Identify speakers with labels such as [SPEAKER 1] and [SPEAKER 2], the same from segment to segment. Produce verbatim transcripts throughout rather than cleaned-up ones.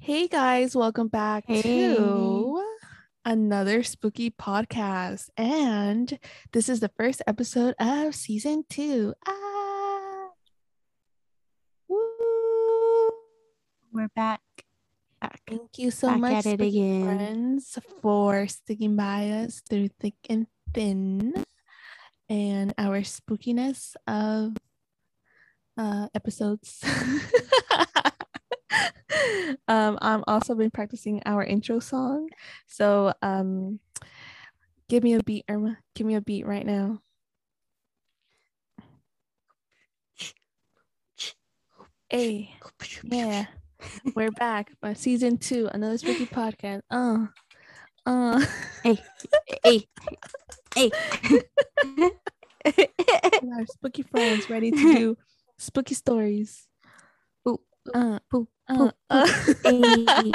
[SPEAKER 1] Hey guys, welcome back
[SPEAKER 2] Hey.
[SPEAKER 1] to another spooky podcast. And this is the first episode of season two. Ah, woo.
[SPEAKER 2] We're back. Back.
[SPEAKER 1] Thank you so
[SPEAKER 2] Back
[SPEAKER 1] much,
[SPEAKER 2] at it
[SPEAKER 1] spooky
[SPEAKER 2] again.
[SPEAKER 1] friends, for sticking by us through thick and thin and our spookiness of uh, episodes. um, I'm also been practicing our intro song. So um, give me a beat, Irma. Give me a beat right now. Hey, yeah, we're back. Uh, season two, another spooky podcast. Uh, uh.
[SPEAKER 2] Hey, hey, hey.
[SPEAKER 1] Our spooky friends ready to do spooky stories.
[SPEAKER 2] Ooh,
[SPEAKER 1] Uh,
[SPEAKER 2] poo,
[SPEAKER 1] uh,
[SPEAKER 2] poo,
[SPEAKER 1] uh.
[SPEAKER 2] hey.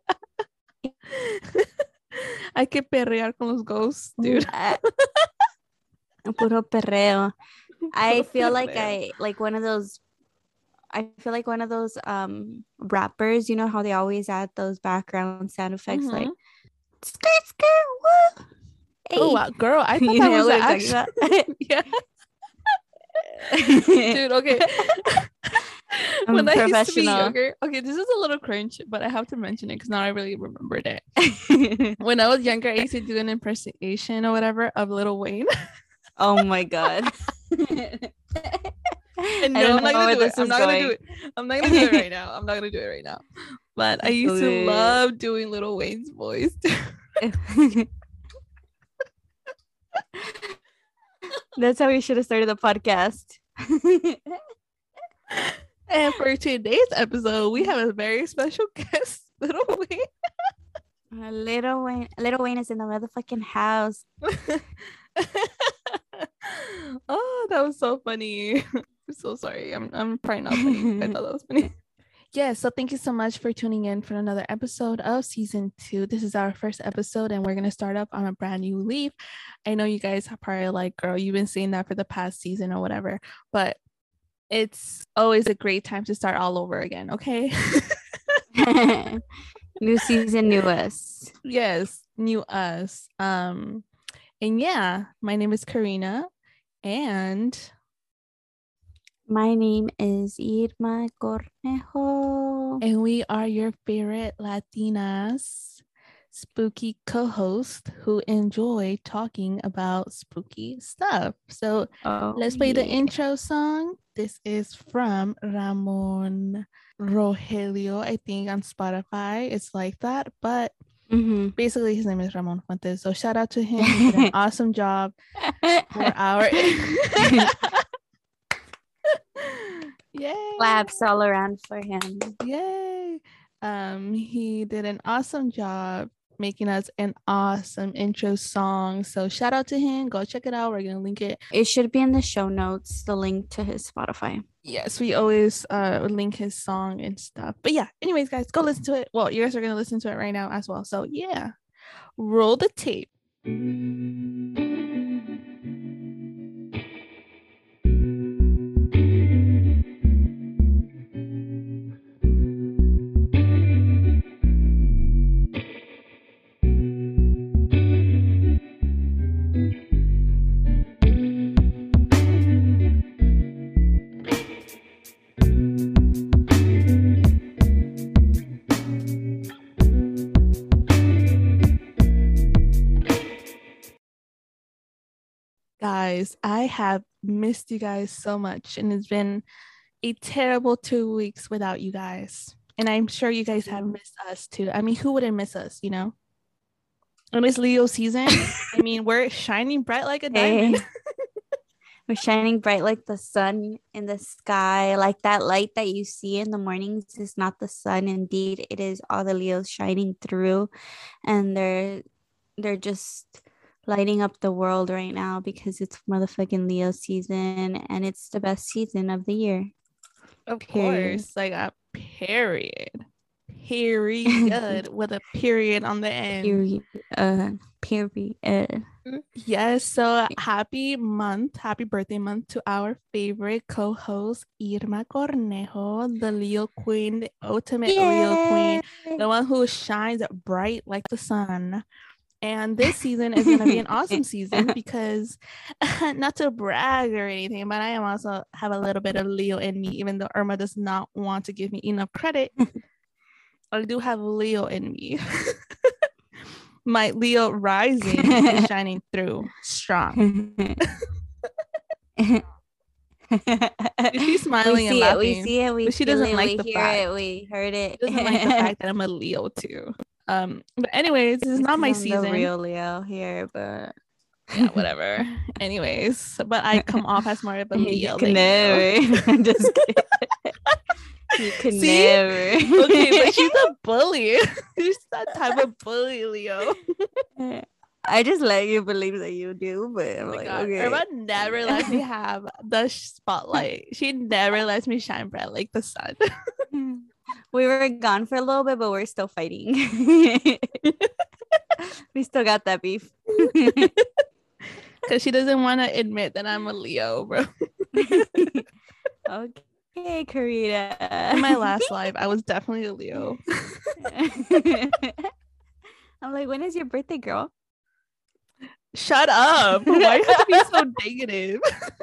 [SPEAKER 1] Hay que perrear con los ghosts, dude.
[SPEAKER 2] Uh, Puro perreo. I
[SPEAKER 1] Puro
[SPEAKER 2] feel like
[SPEAKER 1] perreo.
[SPEAKER 2] I like one of those. I feel like one of those um rappers. You know how they always add those background sound effects,
[SPEAKER 1] Mhm.
[SPEAKER 2] like skirt, skirt, woo. Hey.
[SPEAKER 1] Oh wow, girl! I thought
[SPEAKER 2] You
[SPEAKER 1] that
[SPEAKER 2] know
[SPEAKER 1] was
[SPEAKER 2] what
[SPEAKER 1] the
[SPEAKER 2] I'm talking
[SPEAKER 1] action.
[SPEAKER 2] about?
[SPEAKER 1] Yeah, dude. Okay.
[SPEAKER 2] I'm
[SPEAKER 1] When I used to be
[SPEAKER 2] professional.
[SPEAKER 1] younger, okay, this is a little cringe, but I have to mention it because now I really remembered it. When I was younger, I used to do an impersonation or whatever of Lil Wayne.
[SPEAKER 2] Oh my god.
[SPEAKER 1] And
[SPEAKER 2] I
[SPEAKER 1] no,
[SPEAKER 2] don't
[SPEAKER 1] I'm not
[SPEAKER 2] know
[SPEAKER 1] gonna
[SPEAKER 2] where
[SPEAKER 1] do it.
[SPEAKER 2] this
[SPEAKER 1] I'm
[SPEAKER 2] is
[SPEAKER 1] not gonna do
[SPEAKER 2] going.
[SPEAKER 1] it. I'm not gonna do it right now. I'm not gonna do it right now. But I used
[SPEAKER 2] Do
[SPEAKER 1] to
[SPEAKER 2] it.
[SPEAKER 1] love doing Lil Wayne's voice.
[SPEAKER 2] That's how we should have started the podcast.
[SPEAKER 1] And for today's episode, we have a very special guest, Lil Wayne.
[SPEAKER 2] Uh, Little Wayne, Little Wayne is in the motherfucking house.
[SPEAKER 1] Oh, that was so funny. I'm so sorry. I'm I'm probably not funny. I thought that was funny. Yeah, so thank you so much for tuning in for another episode of season two. This is our first episode, and we're gonna start up on a brand new leaf. I know you guys are probably like, girl, you've been saying that for the past season or whatever, but it's always a great time to start all over again, okay?
[SPEAKER 2] New season, new us.
[SPEAKER 1] Yes, new us. Um, and yeah, my name is Karina, and
[SPEAKER 2] My name is Irma Cornejo.
[SPEAKER 1] and we are your favorite Latinas spooky co-host who enjoy talking about spooky stuff. So
[SPEAKER 2] Oh,
[SPEAKER 1] let's play the
[SPEAKER 2] yeah.
[SPEAKER 1] intro song. This is from Ramon Rogelio, I think on Spotify. It's like that, but
[SPEAKER 2] Mm-hmm.
[SPEAKER 1] basically his name is Ramon Fuentes. So shout out to him. He did an awesome job for our Yay.
[SPEAKER 2] Claps all around for him.
[SPEAKER 1] Yay. Um, he did an awesome job making us an awesome intro song. So shout out to him. Go check it out. We're gonna link it.
[SPEAKER 2] It should be in the show notes, the link to his Spotify.
[SPEAKER 1] Yes, we always uh link his song and stuff. But yeah, anyways, guys, go listen to it. Well, you guys are gonna listen to it right now as well. So yeah, roll the tape. Guys, I have missed you guys so much, and it's been a terrible two weeks without you guys. And I'm sure you guys have missed us too. I mean, who wouldn't miss us, you know? And it's Leo season. I mean, we're shining bright like a diamond.
[SPEAKER 2] Hey. We're shining bright like the sun in the sky. Like that light that you see in the mornings is not the sun. Indeed, it is all the Leos shining through, and they're they're just lighting up the world right now because it's motherfucking Leo season, and it's the best season of the year.
[SPEAKER 1] Of
[SPEAKER 2] Period.
[SPEAKER 1] course, like a period. Period with a period on the end.
[SPEAKER 2] Period. Uh, period.
[SPEAKER 1] Yes, so happy month, happy birthday month to our favorite co-host Irma Cornejo, the Leo Queen, the ultimate Leo Queen. the one who shines bright like the sun. And this season is going to be an awesome season because, not to brag or anything, but I am also have a little bit of Leo in me, even though Irma does not want to give me enough credit. I do have Leo in me. My Leo rising is shining through strong. She's smiling and laughing.
[SPEAKER 2] It, we see it, we
[SPEAKER 1] but she doesn't
[SPEAKER 2] it,
[SPEAKER 1] like
[SPEAKER 2] we
[SPEAKER 1] the
[SPEAKER 2] hear
[SPEAKER 1] fact.
[SPEAKER 2] it, we heard it.
[SPEAKER 1] She doesn't like the fact that I'm a Leo too. Um, but anyways, this is not my
[SPEAKER 2] I'm
[SPEAKER 1] season.
[SPEAKER 2] the real Leo here, but
[SPEAKER 1] yeah, whatever. Anyways, but I come off as more of a Leo.
[SPEAKER 2] You can never. I'm just kidding. You can
[SPEAKER 1] See?
[SPEAKER 2] never.
[SPEAKER 1] Okay, but she's a bully. She's that type of bully, Leo.
[SPEAKER 2] I just let you believe that you do, but I'm
[SPEAKER 1] Oh my
[SPEAKER 2] like,
[SPEAKER 1] God.
[SPEAKER 2] okay.
[SPEAKER 1] Irma never lets me have the spotlight. She never lets me shine bright like the sun.
[SPEAKER 2] We were gone for a little bit, but we're still fighting. We still got that beef.
[SPEAKER 1] Because she doesn't want to admit that I'm a Leo, bro.
[SPEAKER 2] Okay, Karina.
[SPEAKER 1] In my last life, I was definitely a Leo.
[SPEAKER 2] I'm like, when is your birthday, girl?
[SPEAKER 1] Shut up. Why you have to be so negative?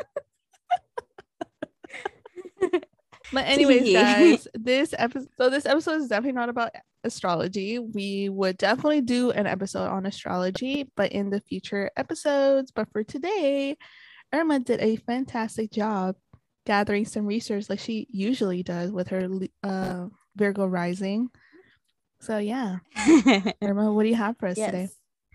[SPEAKER 1] But anyways, guys, this episode so this episode is definitely not about astrology. We would definitely do an episode on astrology, but in the future episodes. But for today, Irma did a fantastic job gathering some research like she usually does with her uh, Virgo rising. So yeah. Irma, what do you have for us yes. today?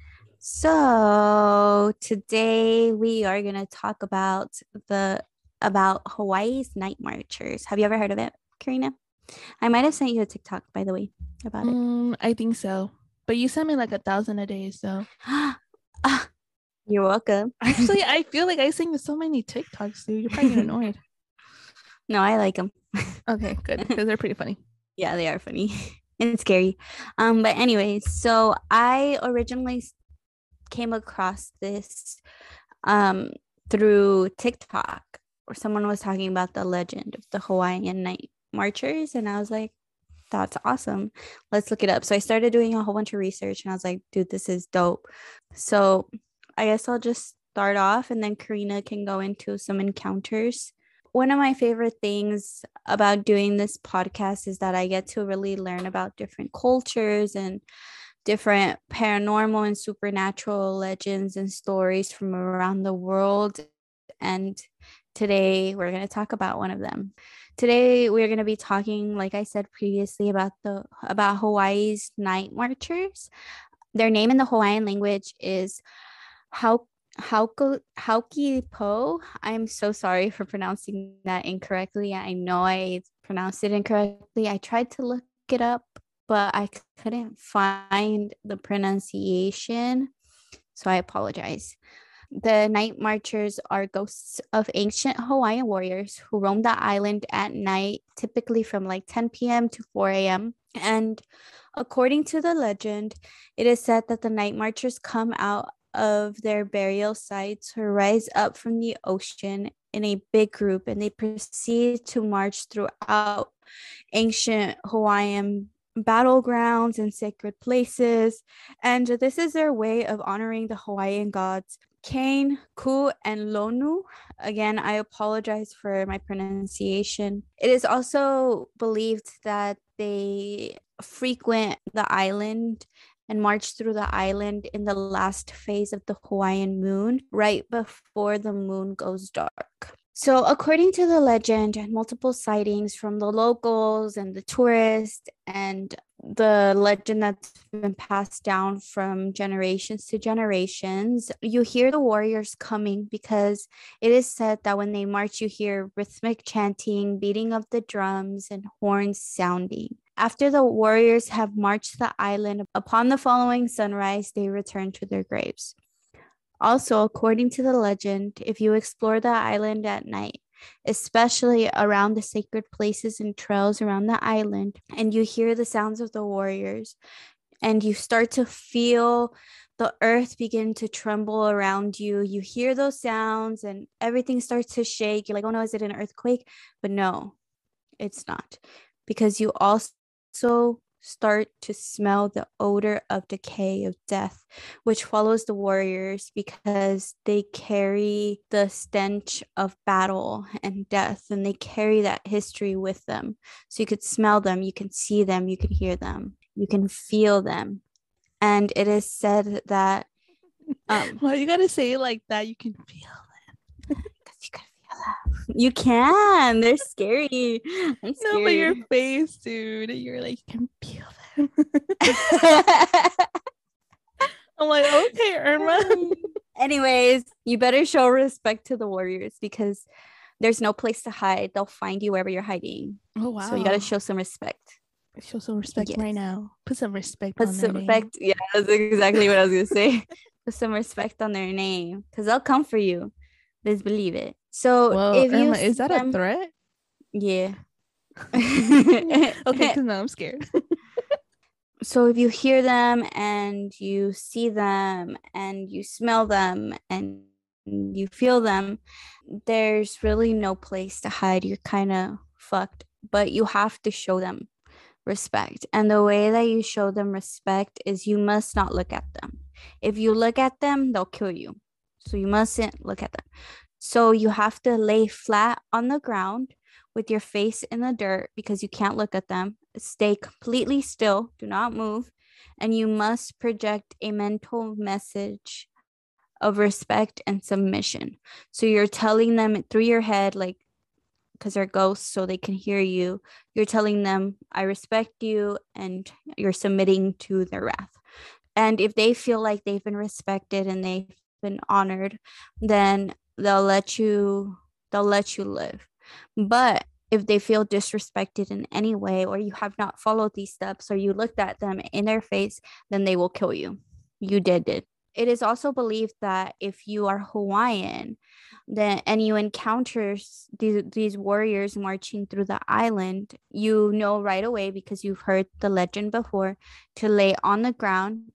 [SPEAKER 2] So today we are going to talk about the about Hawaii's night marchers. Have you ever heard of it, Karina? I might have sent you a TikTok, by the way, about
[SPEAKER 1] um,
[SPEAKER 2] it.
[SPEAKER 1] I think so. But you sent me like a thousand a day, so.
[SPEAKER 2] uh, you're welcome.
[SPEAKER 1] Actually, I feel like I sing so many TikToks, dude. You're probably getting annoyed.
[SPEAKER 2] No, I like them.
[SPEAKER 1] Okay, good. Because they're pretty funny.
[SPEAKER 2] Yeah, they are funny. And scary. Um, but anyways, so I originally came across this um through TikTok, where someone was talking about the legend of the Hawaiian night marchers, and I was like, that's awesome, let's look it up. So I started doing a whole bunch of research, and I was like, dude, this is dope. So I guess I'll just start off, and then Karina can go into some encounters. One of my favorite things about doing this podcast is that I get to really learn about different cultures and different paranormal and supernatural legends and stories from around the world. And today we're going to talk about one of them. Today we're going to be talking, like I said previously, about the about Hawaii's night marchers. Their name in the Hawaiian language is Hau Hauko Hauki Po. I'm so sorry for pronouncing that incorrectly. I know I pronounced it incorrectly. I tried to look it up, but I couldn't find the pronunciation, so I apologize. The night marchers are ghosts of ancient Hawaiian warriors who roam the island at night, typically from like ten p.m. to four a.m. And according to the legend, it is said that the night marchers come out of their burial sites or rise up from the ocean in a big group, and they proceed to march throughout ancient Hawaiian battlegrounds and sacred places. And this is their way of honoring the Hawaiian gods Kane, Ku, and Lonu. Again, I apologize for my pronunciation. It is also believed that they frequent the island and march through the island in the last phase of the Hawaiian moon, right before the moon goes dark. So according to the legend and multiple sightings from the locals and the tourists, and the legend that's been passed down from generations to generations, you hear the warriors coming because it is said that when they march, you hear rhythmic chanting, beating of the drums, and horns sounding. After the warriors have marched the island, upon the following sunrise, they return to their graves. Also, according to the legend, if you explore the island at night, especially around the sacred places and trails around the island, and you hear the sounds of the warriors, and you start to feel the earth begin to tremble around you, you hear those sounds and everything starts to shake. You're like, oh no, is it an earthquake? But no, it's not. Because you also start to smell the odor of decay of death, which follows the warriors because they carry the stench of battle and death, and they carry that history with them. So you could smell them, you can see them, you can hear them, you can feel them. And it is said that
[SPEAKER 1] um well, you gotta say it like that. You can feel them.
[SPEAKER 2] Because you can feel them. You can. They're scary. I'm scared.
[SPEAKER 1] No, but your face, dude. You're like, you can feel them. I'm like, okay, Irma.
[SPEAKER 2] Anyways, you better show respect to the warriors because there's no place to hide. They'll find you wherever you're hiding.
[SPEAKER 1] Oh, wow.
[SPEAKER 2] So you got to show some respect.
[SPEAKER 1] Show some respect yes. right now. Put some respect
[SPEAKER 2] Put
[SPEAKER 1] on
[SPEAKER 2] some
[SPEAKER 1] their
[SPEAKER 2] respect.
[SPEAKER 1] name.
[SPEAKER 2] Yeah, that's exactly what I was going to say. Put some respect on their name because they'll come for you. Just believe it. So
[SPEAKER 1] well,
[SPEAKER 2] if you
[SPEAKER 1] Irma, is that them, a threat?
[SPEAKER 2] Yeah.
[SPEAKER 1] Okay, because now I'm scared.
[SPEAKER 2] So if you hear them and you see them and you smell them and you feel them, there's really no place to hide. You're kind of fucked, but you have to show them respect. And the way that you show them respect is you must not look at them. If you look at them, they'll kill you. So you mustn't look at them. So you have to lay flat on the ground with your face in the dirt because you can't look at them. Stay completely still. Do not move. And you must project a mental message of respect and submission. So you're telling them through your head, like, because they're ghosts, so they can hear you. You're telling them, I respect you, and you're submitting to their wrath. And if they feel like they've been respected and they've been honored, then they'll let you, they'll let you live. But if they feel disrespected in any way, or you have not followed these steps, or you looked at them in their face, then they will kill you. You did it. It is also believed that if you are Hawaiian, then and you encounter these, these warriors marching through the island, you know right away, because you've heard the legend before, to lay on the ground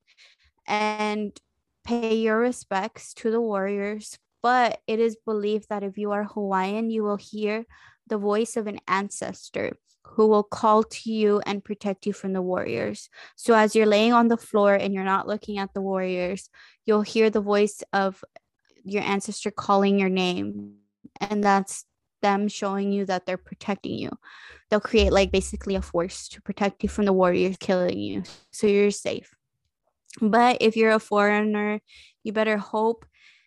[SPEAKER 2] and pay your respects to the warriors. But it is believed that if you are Hawaiian, you will hear the voice of an ancestor who will call to you and protect you from the warriors. So as you're laying on the floor and you're not looking at the warriors, you'll hear the voice of your ancestor calling your name. And that's them showing you that they're protecting you. They'll create like basically a force to protect you from the warriors killing you. So you're safe. But if you're a foreigner, you better hope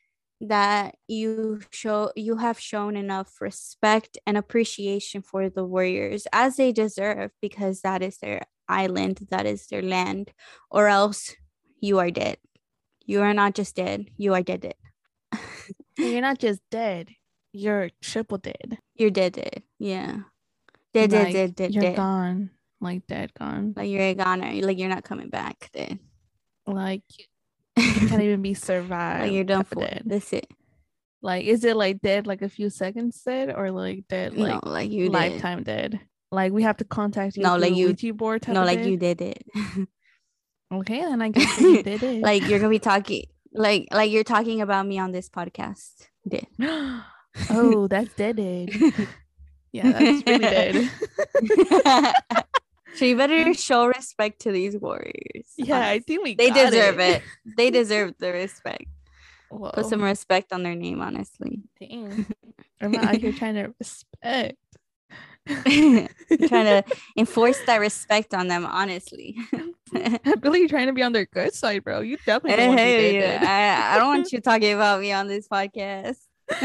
[SPEAKER 2] that you show you have shown enough respect and appreciation for the warriors as they deserve, because that is their island, that is their land, or else you are dead. You are not just dead, you are dead dead.
[SPEAKER 1] You're not just dead, you're triple dead.
[SPEAKER 2] You're dead dead. Yeah. Dead,
[SPEAKER 1] like,
[SPEAKER 2] dead, dead, dead,
[SPEAKER 1] you're
[SPEAKER 2] dead.
[SPEAKER 1] gone. Like dead, gone.
[SPEAKER 2] Like you're a goner. Like you're not coming back dead.
[SPEAKER 1] Like you can't even be survived.
[SPEAKER 2] Like you're done for.
[SPEAKER 1] Dead.
[SPEAKER 2] That's it.
[SPEAKER 1] Like, is it like dead like a few seconds dead, or like dead like,
[SPEAKER 2] no, like you
[SPEAKER 1] lifetime
[SPEAKER 2] did.
[SPEAKER 1] dead? Like we have to contact you
[SPEAKER 2] no,
[SPEAKER 1] through
[SPEAKER 2] like
[SPEAKER 1] the
[SPEAKER 2] you,
[SPEAKER 1] Ouija board type
[SPEAKER 2] No,
[SPEAKER 1] of
[SPEAKER 2] like
[SPEAKER 1] dead?
[SPEAKER 2] you did it.
[SPEAKER 1] Okay, then I guess you did it.
[SPEAKER 2] Like you're gonna be talking like like you're talking about me on this podcast. Dead.
[SPEAKER 1] Oh, that's dead dead. Yeah, that's really dead.
[SPEAKER 2] So you better show respect to these warriors.
[SPEAKER 1] Yeah, honestly. I think we
[SPEAKER 2] they
[SPEAKER 1] got
[SPEAKER 2] deserve
[SPEAKER 1] it.
[SPEAKER 2] it. They deserve the respect.
[SPEAKER 1] Whoa.
[SPEAKER 2] Put some respect on their name, honestly.
[SPEAKER 1] Dang. I'm not out here trying to respect.
[SPEAKER 2] Trying to enforce that respect on them, honestly.
[SPEAKER 1] Billy, you're trying to be on their good side, bro. You definitely don't
[SPEAKER 2] hey,
[SPEAKER 1] want to be
[SPEAKER 2] dead, dead. I, I don't want you talking about me on this podcast.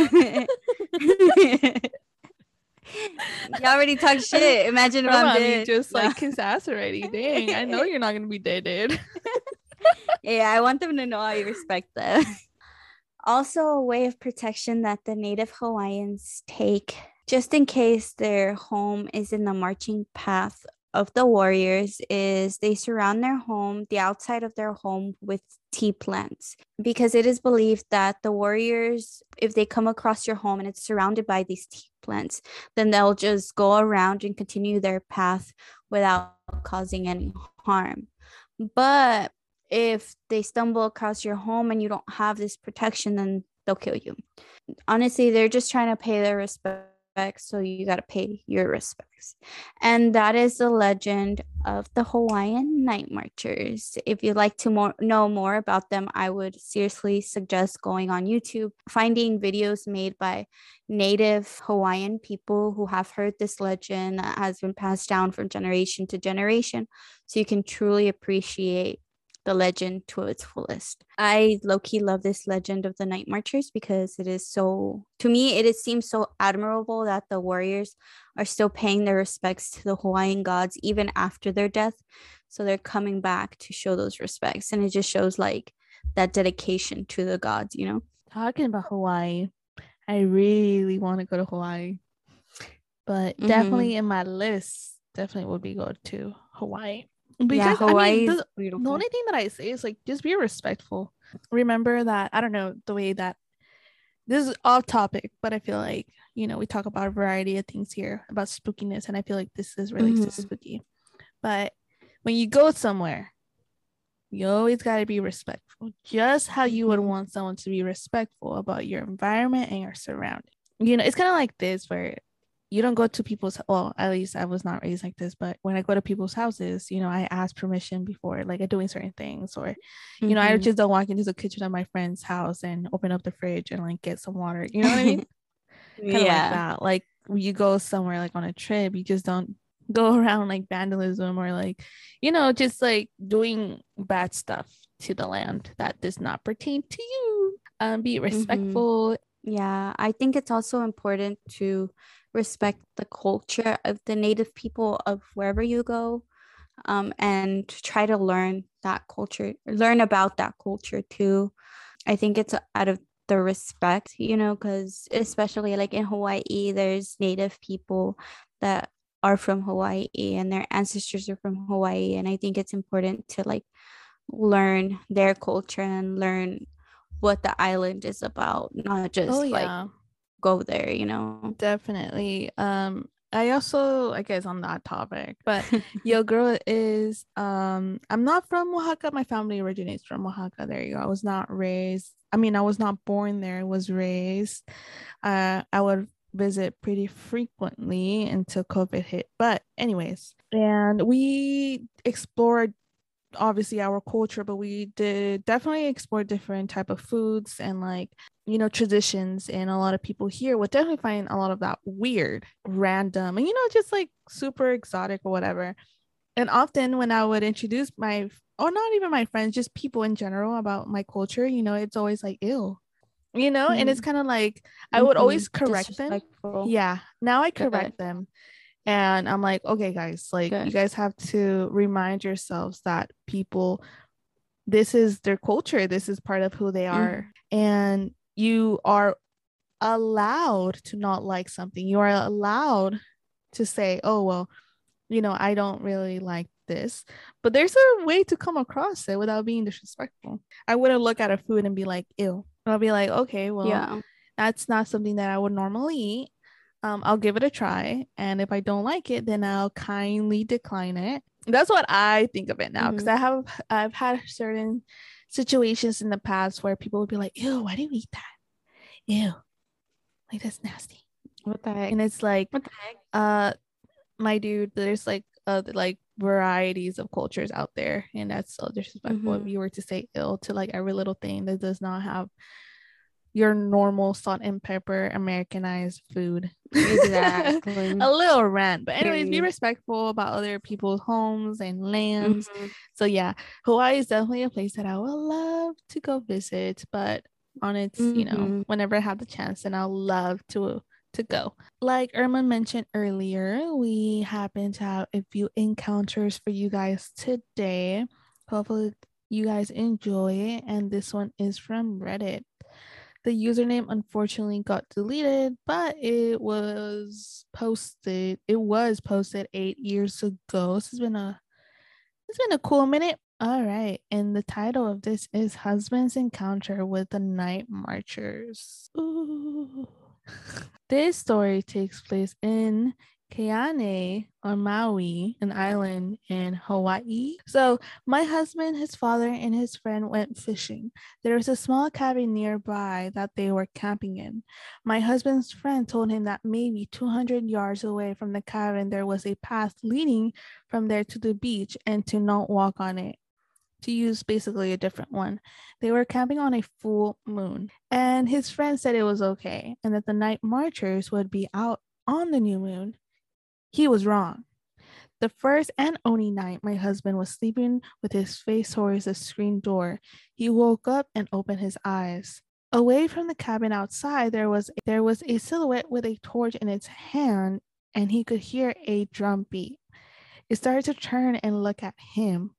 [SPEAKER 2] You already talked shit. Imagine if I'm, I'm dead.
[SPEAKER 1] Just no. Like kiss ass already. Dang, I know you're not gonna be dead, dude.
[SPEAKER 2] Yeah, I want them to know I respect them. Also, a way of protection that the Native Hawaiians take, just in case their home is in the marching path of the warriors, is they surround their home, the outside of their home, with tea plants, because it is believed that the warriors, if they come across your home and it's surrounded by these tea plants, then they'll just go around and continue their path without causing any harm. But if they stumble across your home and you don't have this protection, then they'll kill you. Honestly, they're just trying to pay their respect so you got to pay your respects. And that is the legend of the Hawaiian Night Marchers. If you'd like to more know more about them, I would seriously suggest going on YouTube, finding videos made by native Hawaiian people who have heard this legend that has been passed down from generation to generation, so you can truly appreciate the legend to its fullest. I low-key love this legend of the Night Marchers because it is so, to me, it is, seems so admirable that the warriors are still paying their respects to the Hawaiian gods even after their death. So they're coming back to show those respects. And it just shows like that dedication to the gods, you know?
[SPEAKER 1] Talking about Hawaii, I really want to go to Hawaii. But mm-hmm. definitely in my list, definitely would be go to Hawaii. Because yeah, Hawaii I mean, the, the only thing that I say is like just be respectful. Remember that, I don't know, the way that this is off topic, but I feel like, you know, we talk about a variety of things here about spookiness, and I feel like this is really mm-hmm. spooky. But when you go somewhere, you always got to be respectful, just how you would want someone to be respectful about your environment and your surroundings. You know, it's kind of like this where you don't go to people's, well, at least I was not raised like this, but when I go to people's houses, you know, I ask permission before like doing certain things, or, you mm-hmm. know, I just don't walk into the kitchen of my friend's house and open up the fridge and like get some water. You know what I mean? Kind of yeah. like that. Like when you go somewhere like on a trip, you just don't go around like vandalism or like, you know, just like doing bad stuff to the land that does not pertain to you. Um, be respectful.
[SPEAKER 2] Mm-hmm. Yeah, I think it's also important to respect the culture of the native people of wherever you go, um, and try to learn that culture, learn about that culture too. I think it's out of the respect, you know, because especially like in Hawaii, there's native people that are from Hawaii and their ancestors are from Hawaii. And I think it's important to like learn their culture and learn what the island is about, not just oh, yeah. like go there, you know.
[SPEAKER 1] Definitely. um I also, I guess on that topic, but yo girl is um I'm not from Oaxaca. My family originates from Oaxaca. There you go. I was not raised, I mean I was not born there, I was raised. uh I would visit pretty frequently until COVID hit, but anyways, and we explored obviously our culture, but we did definitely explore different type of foods and like, you know, traditions. And a lot of people here would definitely find a lot of that weird, random, and you know, just like super exotic or whatever. And often when I would introduce my, or not even my friends, just people in general about my culture, you know, it's always like ew, you know. Mm-hmm. And it's kind of like I would mm-hmm. always correct them. Yeah, now I correct Good. them. And I'm like, okay, guys, like Good. you guys have to remind yourselves that people, this is their culture. This is part of who they are. Mm. And you are allowed to not like something. You are allowed to say, oh, well, you know, I don't really like this. But there's a way to come across it without being disrespectful. I wouldn't look at a food and be like, ew. I'll be like, okay, well, yeah. that's not something that I would normally eat. Um, I'll give it a try. And if I don't like it, then I'll kindly decline it. That's what I think of it now. Because mm-hmm. I have I've had certain situations in the past where people would be like, ew, why do you eat that? Ew. Like that's nasty.
[SPEAKER 2] What the heck?
[SPEAKER 1] And it's like,
[SPEAKER 2] what the heck?
[SPEAKER 1] Uh my dude, there's like uh like varieties of cultures out there. And that's so disrespectful mm-hmm. if you were to say ill to like every little thing that does not have your normal salt and pepper Americanized food.
[SPEAKER 2] Exactly.
[SPEAKER 1] A little rant, but anyways, be respectful about other people's homes and lands. Mm-hmm. So yeah, Hawaii is definitely a place that I would love to go visit, but on its mm-hmm. you know, whenever I have the chance, then I'll love to to go. Like Irma mentioned earlier, we happen to have a few encounters for you guys today. Hopefully you guys enjoy it, and this one is from Reddit. The username unfortunately got deleted, but it was posted. It was posted eight years ago. This has been a it's been a cool minute. All right, and the title of this is Husband's Encounter with the Night Marchers. Ooh. This story takes place in Keane or Maui, an island in Hawaii. So my husband, his father, and his friend went fishing. There was a small cabin nearby that they were camping in. My husband's friend told him that maybe two hundred yards away from the cabin there was a path leading from there to the beach and to not walk on it, to use basically a different one. They were camping on a full moon, and his friend said it was okay and that the night marchers would be out on the new moon. He was wrong. The first and only night my husband was sleeping with his face towards the screen door, he woke up and opened his eyes. Away from the cabin outside, there was there was a silhouette with a torch in its hand, and he could hear a drum beat. It started to turn and look at him.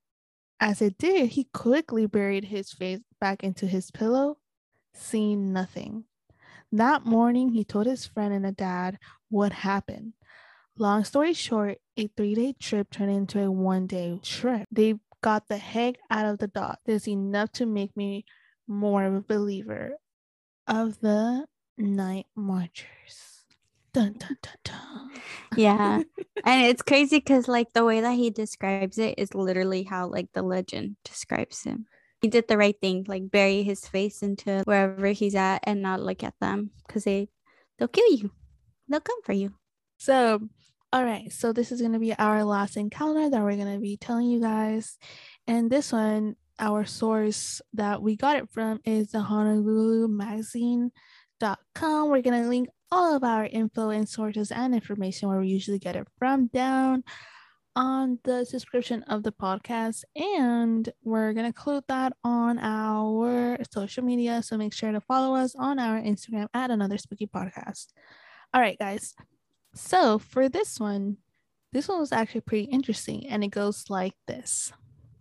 [SPEAKER 1] As it did, he quickly buried his face back into his pillow, seeing nothing. That morning, he told his friend and the dad what happened. Long story short, a three-day trip turned into a one-day trip. They got the heck out of the dot. There's enough to make me more of a believer of the night marchers. Dun, dun, dun, dun.
[SPEAKER 2] Yeah. And it's crazy because like the way that he describes it is literally how like the legend describes him. He did the right thing, like bury his face into wherever he's at and not look at them because they, they'll kill you. They'll come for you.
[SPEAKER 1] So, all right. So this is going to be our last encounter that we're going to be telling you guys. And this one, our source that we got it from is the Honolulu Magazine dot com. We're going to link all of our info and sources and information where we usually get it from down on the description of the podcast, and we're gonna include that on our social media, so make sure to follow us on our Instagram at Another Spooky Podcast. All right, guys, so for this one, this one was actually pretty interesting, and it goes like this.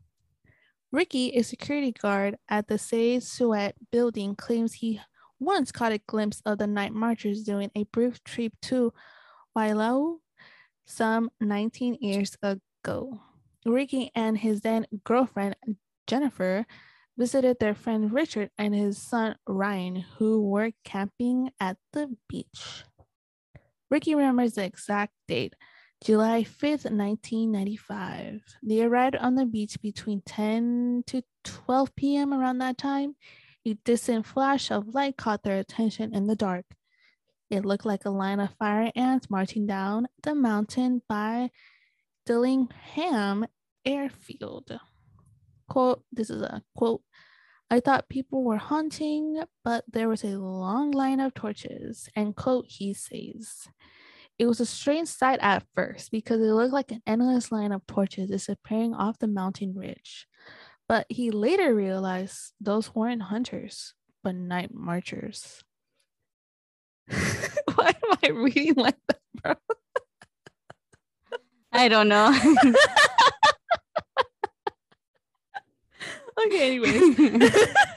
[SPEAKER 1] Ricky, a security guard at the Say Suet building, claims he once caught a glimpse of the night marchers during a brief trip to Wailau some nineteen years ago. Ricky and his then girlfriend Jennifer visited their friend Richard and his son Ryan, who were camping at the beach. Ricky remembers the exact date, July fifth, nineteen ninety-five. They arrived on the beach between ten to twelve p.m. around that time. A distant flash of light caught their attention in the dark. It looked like a line of fire ants marching down the mountain by Dillingham Airfield. Quote, this is a quote, I thought people were hunting, but there was a long line of torches, end quote, he says. It was a strange sight at first because it looked like an endless line of torches disappearing off the mountain ridge. But he later realized those weren't hunters, but night marchers. Why am I reading like that, bro?
[SPEAKER 2] I don't know.
[SPEAKER 1] Okay, anyways.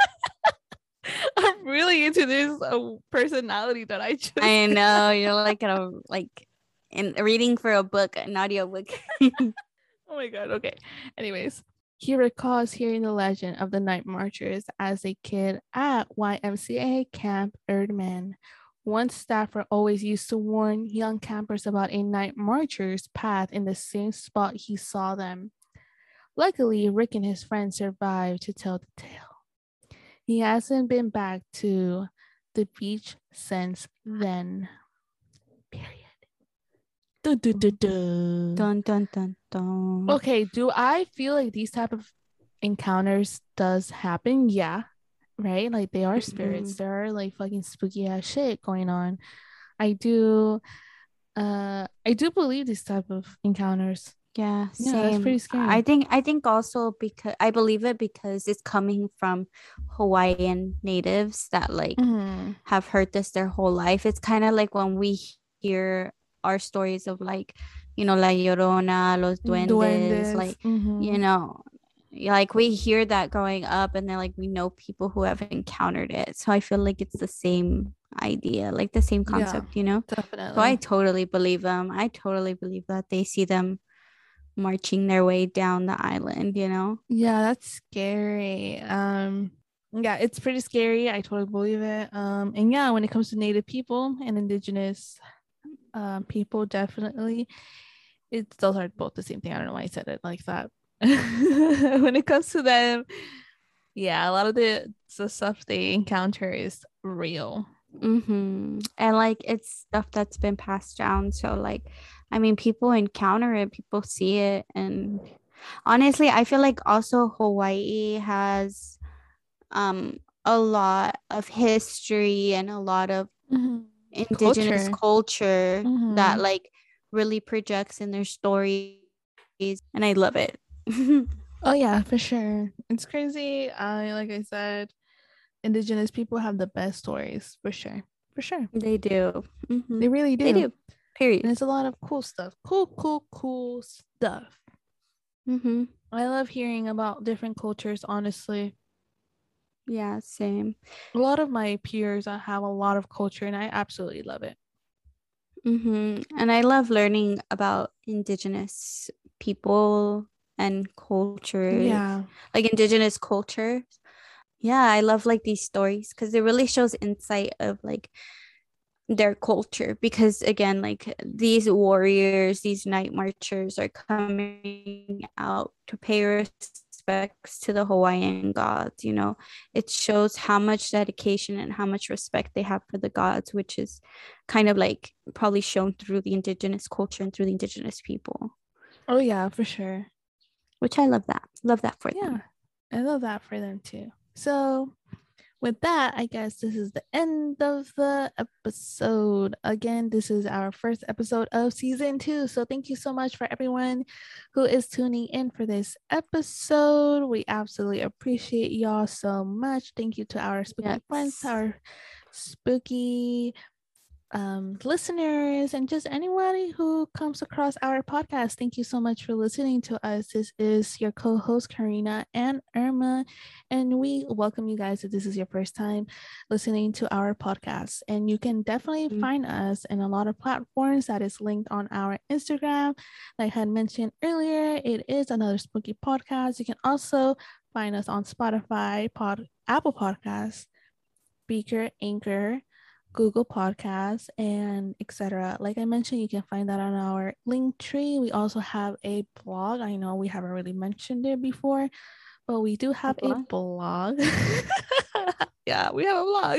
[SPEAKER 1] I'm really into this uh, personality that I just
[SPEAKER 2] I know, you're like a like in reading for a book, an audio book.
[SPEAKER 1] Oh my god, okay. Anyways, he recalls hearing the legend of the night marchers as a kid at Y M C A Camp Erdman. One staffer always used to warn young campers about a night marcher's path in the same spot he saw them. Luckily, Rick and his friends survived to tell the tale. He hasn't been back to the beach since then. Period. Dun, dun, dun, dun.
[SPEAKER 2] Dun, dun, dun, dun.
[SPEAKER 1] Okay, do I feel like these type of encounters does happen? Yeah. Right? Like they are spirits.
[SPEAKER 2] Mm-hmm.
[SPEAKER 1] There are like fucking spooky ass shit going on. I do uh I do believe these type of encounters.
[SPEAKER 2] Yeah,
[SPEAKER 1] Yeah,
[SPEAKER 2] same.
[SPEAKER 1] that's pretty scary.
[SPEAKER 2] I think I think also because I believe it because it's coming from Hawaiian natives that like
[SPEAKER 1] mm-hmm.
[SPEAKER 2] have heard this their whole life. It's kind of like when we hear our stories of like, you know, La Llorona, Los Duendes,
[SPEAKER 1] Duendes.
[SPEAKER 2] like,
[SPEAKER 1] mm-hmm.
[SPEAKER 2] you know, like we hear that growing up and then like we know people who have encountered it. So I feel like it's the same idea, like the same concept,
[SPEAKER 1] yeah,
[SPEAKER 2] you know?
[SPEAKER 1] Definitely.
[SPEAKER 2] So I totally believe them. I totally believe that they see them marching their way down the island, you know?
[SPEAKER 1] Yeah, that's scary. Um yeah, it's pretty scary. I totally believe it. Um and yeah, when it comes to Native people and indigenous um, people definitely, it's those are both the same thing. I don't know why I said it like that. When it comes to them, yeah, a lot of the, the stuff they encounter is real.
[SPEAKER 2] Mm-hmm. And like it's stuff that's been passed down. So like, I mean, people encounter it, people see it. And honestly, I feel like also Hawaii has um a lot of history and a lot of
[SPEAKER 1] Mm-hmm.
[SPEAKER 2] indigenous
[SPEAKER 1] Culture.
[SPEAKER 2] culture that
[SPEAKER 1] Mm-hmm.
[SPEAKER 2] like really projects in their stories. And I love it.
[SPEAKER 1] Oh yeah, for sure. It's crazy. I like I said, indigenous people have the best stories for sure. For sure.
[SPEAKER 2] They do. Mm-hmm.
[SPEAKER 1] They really
[SPEAKER 2] They
[SPEAKER 1] do.
[SPEAKER 2] do. Period.
[SPEAKER 1] And it's a lot of cool stuff. Cool, cool, cool stuff.
[SPEAKER 2] Mm-hmm.
[SPEAKER 1] I love hearing about different cultures, honestly.
[SPEAKER 2] Yeah, same.
[SPEAKER 1] A lot of my peers uh, have a lot of culture and I absolutely love it.
[SPEAKER 2] Mm-hmm. And I love learning about indigenous people and cultures,
[SPEAKER 1] Yeah.
[SPEAKER 2] like indigenous cultures. Yeah, I love like these stories because it really shows insight of like their culture. Because again, like these warriors, these night marchers are coming out to pay respects to the Hawaiian gods. You know, it shows how much dedication and how much respect they have for the gods, which is kind of like probably shown through the indigenous culture and through the indigenous people.
[SPEAKER 1] Oh yeah, for sure.
[SPEAKER 2] Which I love that. Love that for
[SPEAKER 1] Yeah.
[SPEAKER 2] them.
[SPEAKER 1] I love that for them too. So with that, I guess this is the end of the episode. Again, this is our first episode of season two. So thank you so much for everyone who is tuning in for this episode. We absolutely appreciate y'all so much. Thank you to our spooky
[SPEAKER 2] Yes.
[SPEAKER 1] friends, our spooky um, listeners, and just anybody who comes across our podcast. Thank you so much for listening to us. This is your co-host Karina and Irma, and we welcome you guys if this is your first time listening to our podcast. And you can definitely
[SPEAKER 2] Mm.
[SPEAKER 1] find us in a lot of platforms that is linked on our Instagram. Like I had mentioned earlier, it is another spooky podcast. You can also find us on Spotify, Pod, Apple Podcasts, Speaker, Anchor, Google Podcasts, and et cetera. Like I mentioned, you can find that on our link tree. We also have a blog. I know we haven't really mentioned it before, but we do have a blog. A blog. Yeah, we have a blog.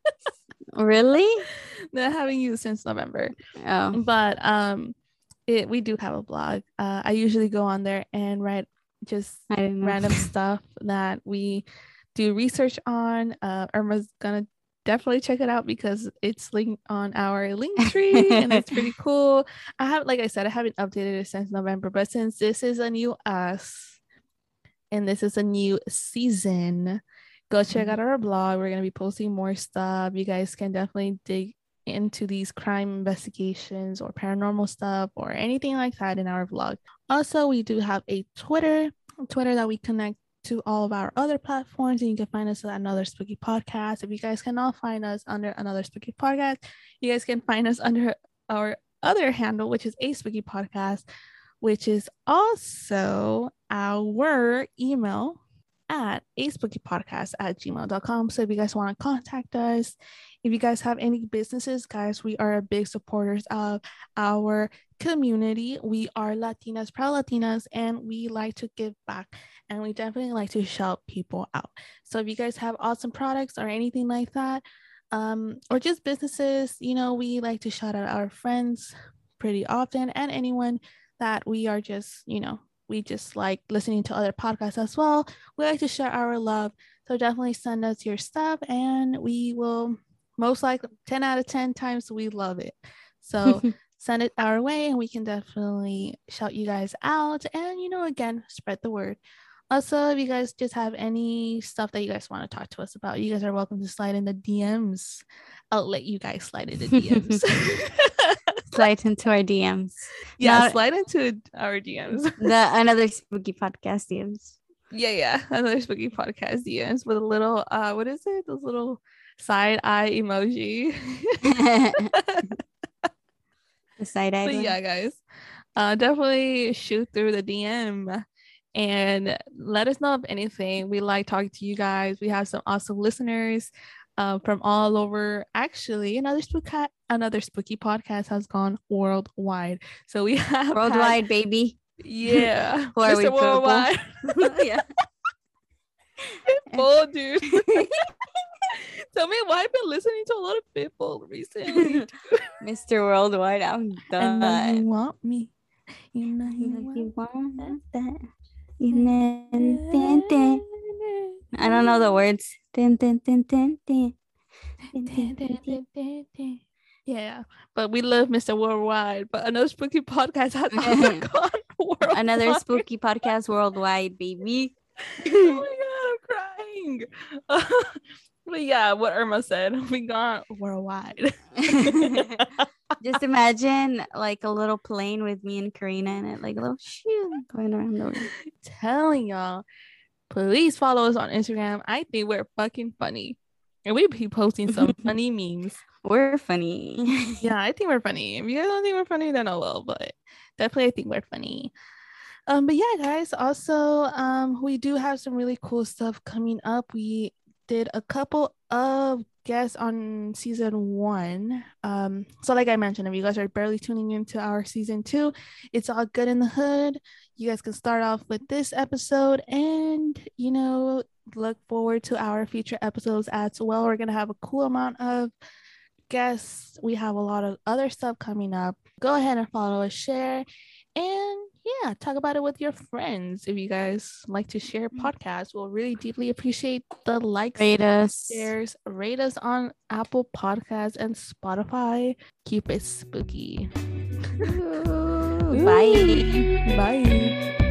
[SPEAKER 2] Really?
[SPEAKER 1] That I haven't used since November.
[SPEAKER 2] Oh.
[SPEAKER 1] But um, it we do have a blog. Uh, I usually go on there and write just random stuff that we do research on. Uh, Irma's gonna definitely check it out because it's linked on our link tree and it's pretty cool. I have, like I said, I haven't updated it since November, but since this is a new us and this is a new season, go check out our blog. We're gonna be posting more stuff. You guys can definitely dig into these crime investigations or paranormal stuff or anything like that in our vlog. Also, we do have a Twitter, Twitter that we connect to all of our other platforms, and you can find us at Another Spooky Podcast. If you guys cannot find us under Another Spooky Podcast, you guys can find us under our other handle, which is A Spooky Podcast, which is also our email at a spooky podcast at gmail dot com. So if you guys want to contact us, if you guys have any businesses, guys, we are big supporters of our community. We are Latinas, proud Latinas, and we like to give back, and we definitely like to shout people out. So if you guys have awesome products or anything like that, um, or just businesses, you know, we like to shout out our friends pretty often, and anyone that we are just, you know, we just like listening to other podcasts as well. We like to share our love. So definitely send us your stuff and we will most likely ten out of ten times we love it. So send it our way and we can definitely shout you guys out. And, you know, again, spread the word. Also, if you guys just have any stuff that you guys want to talk to us about, you guys are welcome to slide in the D Ms. I'll let you guys slide in the D Ms.
[SPEAKER 2] Slide into our D Ms.
[SPEAKER 1] Yeah, Not, slide into our D Ms.
[SPEAKER 2] The Another Spooky Podcast D Ms.
[SPEAKER 1] Yeah, yeah. Another Spooky Podcast D Ms with a little, uh, what is it? Those little side eye emoji.
[SPEAKER 2] The side eye.
[SPEAKER 1] But yeah, guys. Uh, definitely shoot through the D M and let us know of anything. We like talking to you guys. We have some awesome listeners. uh, from all over. Actually, another spooky another spooky podcast has gone worldwide. So we have
[SPEAKER 2] worldwide,
[SPEAKER 1] had,
[SPEAKER 2] baby.
[SPEAKER 1] yeah,
[SPEAKER 2] Who are we,
[SPEAKER 1] Mister Worldwide.
[SPEAKER 2] Yeah.
[SPEAKER 1] Pitbull, dude. Tell me why I've been listening to a lot of Pitbull recently.
[SPEAKER 2] Mister Worldwide, I'm done.
[SPEAKER 1] I know you want me. You know you,
[SPEAKER 2] You
[SPEAKER 1] want
[SPEAKER 2] want that. You know, dun, dun. I don't know the words. Dun, dun, dun, dun, dun. Dun, dun, dun, dun.
[SPEAKER 1] Yeah, but we love Mister Worldwide. But another spooky podcast has also gone worldwide.
[SPEAKER 2] Another spooky podcast worldwide, baby.
[SPEAKER 1] Oh my god, I'm crying. Uh, but yeah, what Irma said, we gone worldwide.
[SPEAKER 2] Just imagine like a little plane with me and Karina in it, like a little shoo going around the room.
[SPEAKER 1] Telling y'all, please follow us on Instagram. I think we're fucking funny. And we be posting some funny memes.
[SPEAKER 2] We're funny.
[SPEAKER 1] Yeah, I think we're funny. If you guys don't think we're funny, then oh well. But definitely I think we're funny. Um, but yeah, guys, also, um, we do have some really cool stuff coming up. We did a couple of guests on season one. Um, so like I mentioned, if you guys are barely tuning into our season two, it's all good in the hood. You guys can start off with this episode and, you know, look forward to our future episodes as well. We're gonna have a cool amount of guests. We have a lot of other stuff coming up. Go ahead and follow us, share, and yeah, talk about it with your friends. If you guys like to share podcasts, we'll really deeply appreciate the likes,
[SPEAKER 2] rate us,
[SPEAKER 1] shares, rate us on Apple Podcasts and Spotify. Keep it spooky.
[SPEAKER 2] Ooh, bye.
[SPEAKER 1] Bye.